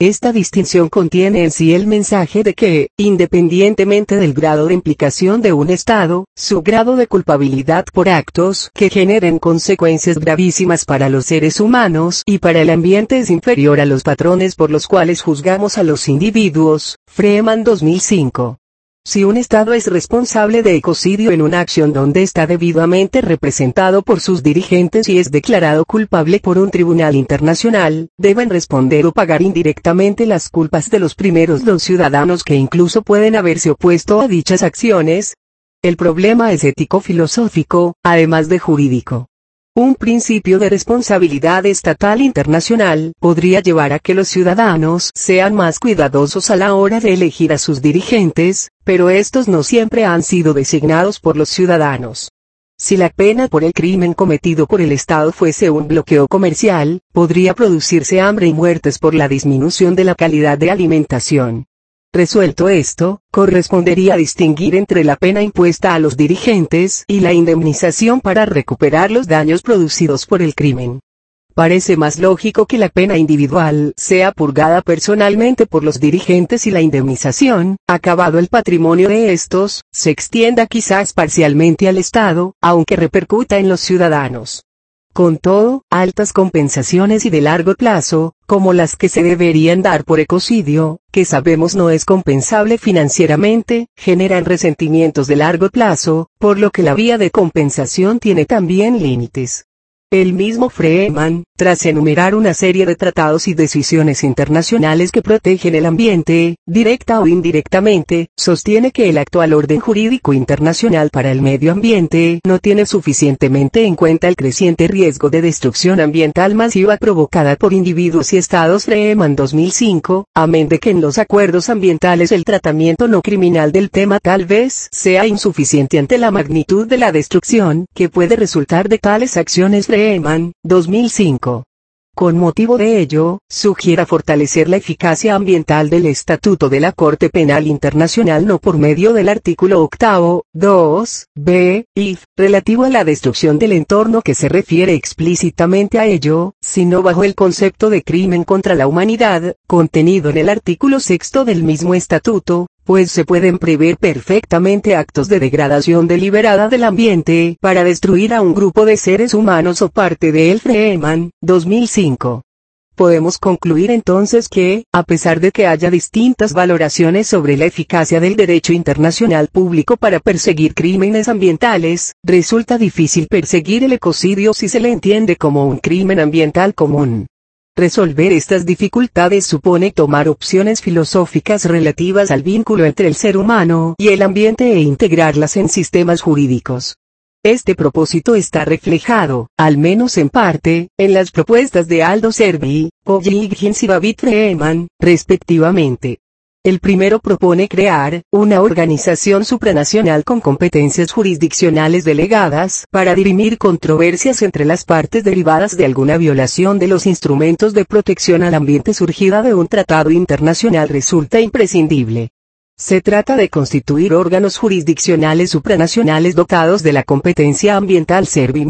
Esta distinción contiene en sí el mensaje de que, independientemente del grado de implicación de un Estado, su grado de culpabilidad por actos que generen consecuencias gravísimas para los seres humanos y para el ambiente es inferior a los patrones por los cuales juzgamos a los individuos. Freeman 2005. Si un Estado es responsable de ecocidio en una acción donde está debidamente representado por sus dirigentes y es declarado culpable por un tribunal internacional, deben responder o pagar indirectamente las culpas de los primeros dos ciudadanos que incluso pueden haberse opuesto a dichas acciones. El problema es ético-filosófico, además de jurídico. Un principio de responsabilidad estatal internacional podría llevar a que los ciudadanos sean más cuidadosos a la hora de elegir a sus dirigentes, pero estos no siempre han sido designados por los ciudadanos. Si la pena por el crimen cometido por el Estado fuese un bloqueo comercial, podría producirse hambre y muertes por la disminución de la calidad de alimentación. Resuelto esto, correspondería distinguir entre la pena impuesta a los dirigentes y la indemnización para recuperar los daños producidos por el crimen. Parece más lógico que la pena individual sea purgada personalmente por los dirigentes y la indemnización, acabado el patrimonio de estos, se extienda quizás parcialmente al Estado, aunque repercuta en los ciudadanos. Con todo, altas compensaciones y de largo plazo, como las que se deberían dar por ecocidio, que sabemos no es compensable financieramente, generan resentimientos de largo plazo, por lo que la vía de compensación tiene también límites. El mismo Freeman, tras enumerar una serie de tratados y decisiones internacionales que protegen el ambiente, directa o indirectamente, sostiene que el actual orden jurídico internacional para el medio ambiente no tiene suficientemente en cuenta el creciente riesgo de destrucción ambiental masiva provocada por individuos y estados. Freeman 2005, amén de que en los acuerdos ambientales el tratamiento no criminal del tema tal vez sea insuficiente ante la magnitud de la destrucción que puede resultar de tales acciones. Freeman, 2005. Con motivo de ello, sugiere fortalecer la eficacia ambiental del Estatuto de la Corte Penal Internacional no por medio del artículo 8, 2, b, if, relativo a la destrucción del entorno que se refiere explícitamente a ello, sino bajo el concepto de crimen contra la humanidad, contenido en el artículo 6 del mismo estatuto, pues se pueden prever perfectamente actos de degradación deliberada del ambiente para destruir a un grupo de seres humanos o parte de él. Freeman, 2005. Podemos concluir entonces que, a pesar de que haya distintas valoraciones sobre la eficacia del derecho internacional público para perseguir crímenes ambientales, resulta difícil perseguir el ecocidio si se le entiende como un crimen ambiental común. Resolver estas dificultades supone tomar opciones filosóficas relativas al vínculo entre el ser humano y el ambiente e integrarlas en sistemas jurídicos. Este propósito está reflejado, al menos en parte, en las propuestas de Aldous Huxley, Paul Higgins y David Freeman, respectivamente. El primero propone crear una organización supranacional con competencias jurisdiccionales delegadas para dirimir controversias entre las partes derivadas de alguna violación de los instrumentos de protección al ambiente surgida de un tratado internacional resulta imprescindible. Se trata de constituir órganos jurisdiccionales supranacionales dotados de la competencia ambiental. Servi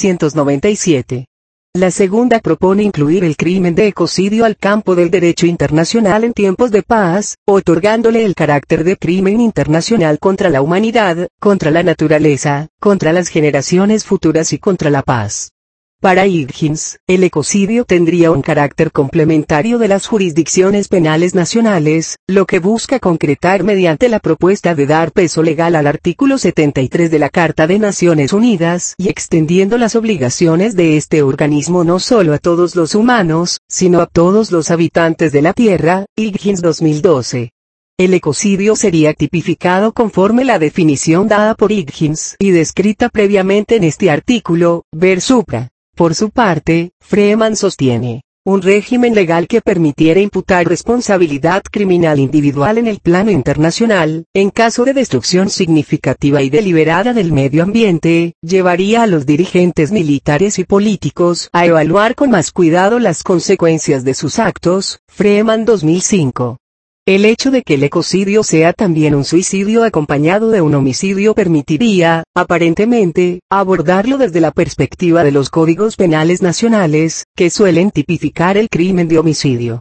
1997. La segunda propone incluir el crimen de ecocidio al campo del derecho internacional en tiempos de paz, otorgándole el carácter de crimen internacional contra la humanidad, contra la naturaleza, contra las generaciones futuras y contra la paz. Para Higgins, el ecocidio tendría un carácter complementario de las jurisdicciones penales nacionales, lo que busca concretar mediante la propuesta de dar peso legal al artículo 73 de la Carta de Naciones Unidas y extendiendo las obligaciones de este organismo no solo a todos los humanos, sino a todos los habitantes de la Tierra. Higgins 2012. El ecocidio sería tipificado conforme la definición dada por Higgins y descrita previamente en este artículo, ver supra. Por su parte, Freeman sostiene un régimen legal que permitiera imputar responsabilidad criminal individual en el plano internacional, en caso de destrucción significativa y deliberada del medio ambiente, llevaría a los dirigentes militares y políticos a evaluar con más cuidado las consecuencias de sus actos. Freeman 2005. El hecho de que el ecocidio sea también un suicidio acompañado de un homicidio permitiría, aparentemente, abordarlo desde la perspectiva de los códigos penales nacionales, que suelen tipificar el crimen de homicidio.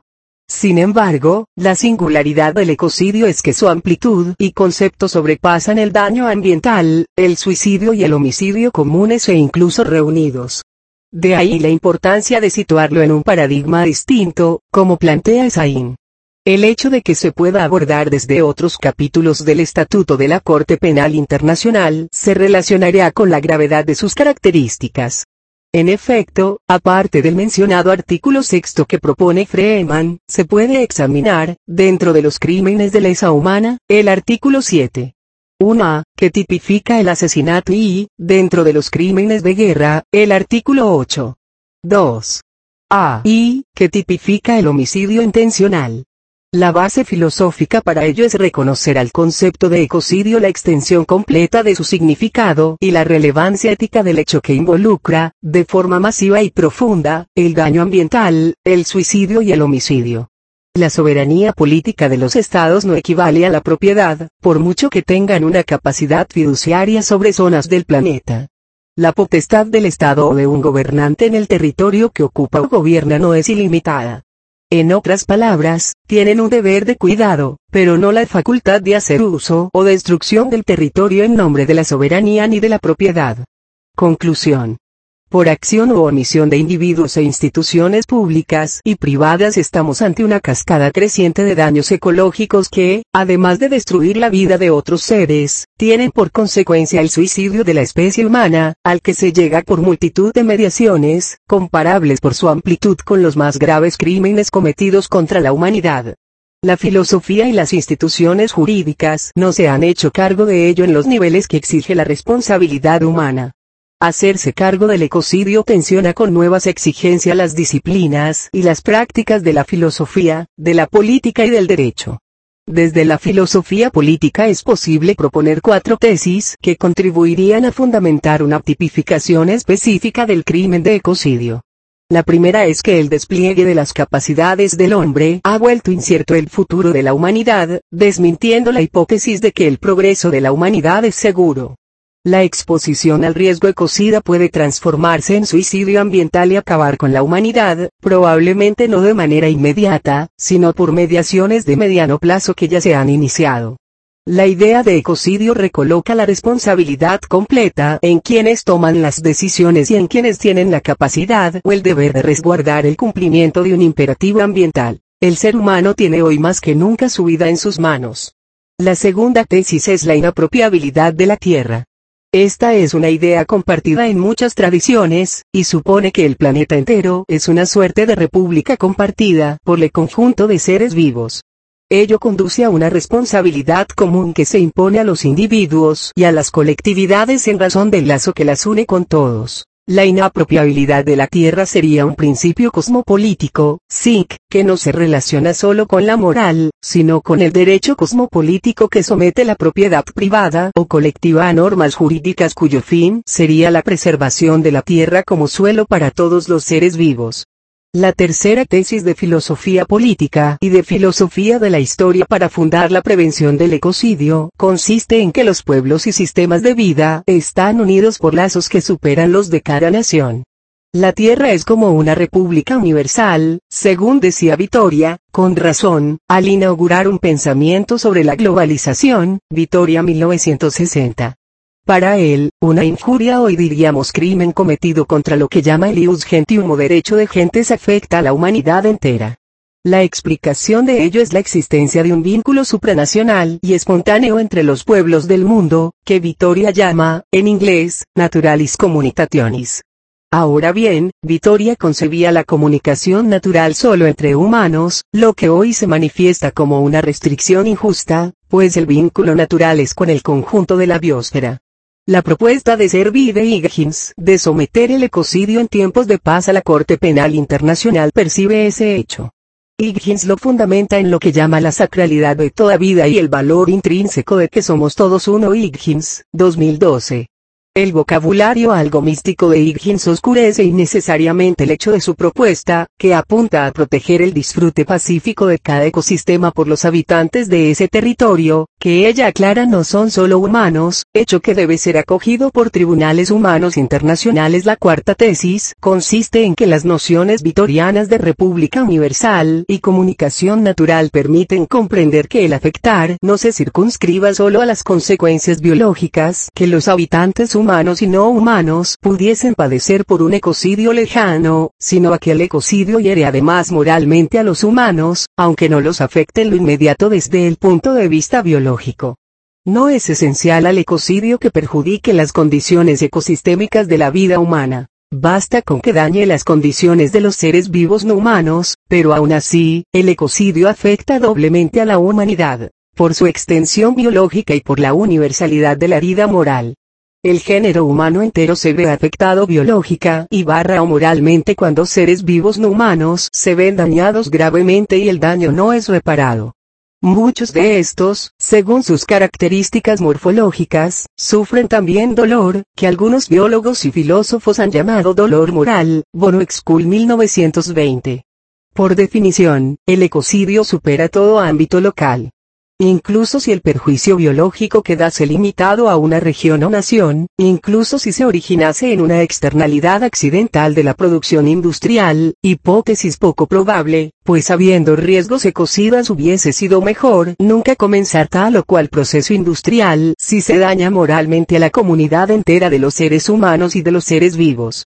Sin embargo, la singularidad del ecocidio es que su amplitud y concepto sobrepasan el daño ambiental, el suicidio y el homicidio comunes e incluso reunidos. De ahí la importancia de situarlo en un paradigma distinto, como plantea Sain. El hecho de que se pueda abordar desde otros capítulos del Estatuto de la Corte Penal Internacional se relacionaría con la gravedad de sus características. En efecto, aparte del mencionado artículo 6 que propone Freeman, se puede examinar, dentro de los crímenes de lesa humana, el artículo 7. 1a, que tipifica el asesinato y, dentro de los crímenes de guerra, el artículo 8. 2a y, que tipifica el homicidio intencional. La base filosófica para ello es reconocer al concepto de ecocidio la extensión completa de su significado y la relevancia ética del hecho que involucra, de forma masiva y profunda, el daño ambiental, el suicidio y el homicidio. La soberanía política de los estados no equivale a la propiedad, por mucho que tengan una capacidad fiduciaria sobre zonas del planeta. La potestad del estado o de un gobernante en el territorio que ocupa o gobierna no es ilimitada. En otras palabras, tienen un deber de cuidado, pero no la facultad de hacer uso o destrucción del territorio en nombre de la soberanía ni de la propiedad. Conclusión. Por acción o omisión de individuos e instituciones públicas y privadas estamos ante una cascada creciente de daños ecológicos que, además de destruir la vida de otros seres, tienen por consecuencia el suicidio de la especie humana, al que se llega por multitud de mediaciones, comparables por su amplitud con los más graves crímenes cometidos contra la humanidad. La filosofía y las instituciones jurídicas no se han hecho cargo de ello en los niveles que exige la responsabilidad humana. Hacerse cargo del ecocidio tensiona con nuevas exigencias las disciplinas y las prácticas de la filosofía, de la política y del derecho. Desde la filosofía política es posible proponer 4 tesis que contribuirían a fundamentar una tipificación específica del crimen de ecocidio. La primera es que el despliegue de las capacidades del hombre ha vuelto incierto el futuro de la humanidad, desmintiendo la hipótesis de que el progreso de la humanidad es seguro. La exposición al riesgo ecocida puede transformarse en suicidio ambiental y acabar con la humanidad, probablemente no de manera inmediata, sino por mediaciones de mediano plazo que ya se han iniciado. La idea de ecocidio recoloca la responsabilidad completa en quienes toman las decisiones y en quienes tienen la capacidad o el deber de resguardar el cumplimiento de un imperativo ambiental. El ser humano tiene hoy más que nunca su vida en sus manos. La segunda tesis es la inapropiabilidad de la tierra. Esta es una idea compartida en muchas tradiciones, y supone que el planeta entero es una suerte de república compartida por el conjunto de seres vivos. Ello conduce a una responsabilidad común que se impone a los individuos y a las colectividades en razón del lazo que las une con todos. La inapropiabilidad de la tierra sería un principio cosmopolítico, SIC, que no se relaciona solo con la moral, sino con el derecho cosmopolítico que somete la propiedad privada o colectiva a normas jurídicas cuyo fin sería la preservación de la tierra como suelo para todos los seres vivos. La tercera tesis de filosofía política y de filosofía de la historia para fundar la prevención del ecocidio consiste en que los pueblos y sistemas de vida están unidos por lazos que superan los de cada nación. La Tierra es como una república universal, según decía Vittoria, con razón, al inaugurar un pensamiento sobre la globalización, Vittoria 1960. Para él, una injuria, hoy diríamos crimen cometido contra lo que llama el ius gentium o derecho de gentes, afecta a la humanidad entera. La explicación de ello es la existencia de un vínculo supranacional y espontáneo entre los pueblos del mundo, que Vittoria llama, en inglés, naturalis communitationis. Ahora bien, Vittoria concebía la comunicación natural solo entre humanos, lo que hoy se manifiesta como una restricción injusta, pues el vínculo natural es con el conjunto de la biosfera. La propuesta de Servide Higgins de someter el ecocidio en tiempos de paz a la Corte Penal Internacional percibe ese hecho. Higgins lo fundamenta en lo que llama la sacralidad de toda vida y el valor intrínseco de que somos todos uno. Higgins, 2012. El vocabulario algo místico de Higgins oscurece innecesariamente el hecho de su propuesta, que apunta a proteger el disfrute pacífico de cada ecosistema por los habitantes de ese territorio, que ella aclara no son solo humanos, hecho que debe ser acogido por tribunales humanos internacionales. La cuarta tesis consiste en que las nociones vitorianas de república universal y comunicación natural permiten comprender que el afectar no se circunscriba solo a las consecuencias biológicas que los habitantes humanos y no humanos pudiesen padecer por un ecocidio lejano, sino a que el ecocidio hiere además moralmente a los humanos, aunque no los afecte en lo inmediato desde el punto de vista biológico. No es esencial al ecocidio que perjudique las condiciones ecosistémicas de la vida humana. Basta con que dañe las condiciones de los seres vivos no humanos, pero aún así, el ecocidio afecta doblemente a la humanidad, por su extensión biológica y por la universalidad de la vida moral. El género humano entero se ve afectado biológica y o moralmente cuando seres vivos no humanos se ven dañados gravemente y el daño no es reparado. Muchos de estos, según sus características morfológicas, sufren también dolor, que algunos biólogos y filósofos han llamado dolor moral, Bono-School 1920. Por definición, el ecocidio supera todo ámbito local. Incluso si el perjuicio biológico quedase limitado a una región o nación, incluso si se originase en una externalidad accidental de la producción industrial, hipótesis poco probable, pues habiendo riesgos ecocidas hubiese sido mejor nunca comenzar tal o cual proceso industrial si se daña moralmente a la comunidad entera de los seres humanos y de los seres vivos.